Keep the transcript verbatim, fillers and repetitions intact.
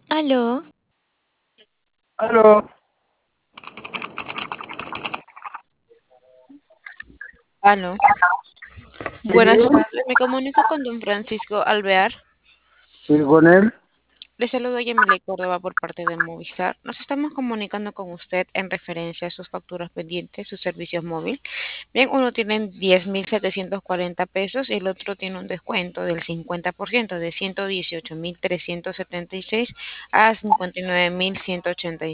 Aló, Aló, aló. sí, Buenas tardes, me comunico con don Francisco Alvear. sí, con él. Le saludo Yamile Córdoba por parte de Movistar. Nos estamos comunicando con usted en referencia a sus facturas pendientes, sus servicios móvil. Bien, uno tiene diez mil setecientos cuarenta pesos y el otro tiene un descuento del cincuenta por ciento de ciento dieciocho mil trescientos setenta y seis a cincuenta y nueve mil ciento ochenta y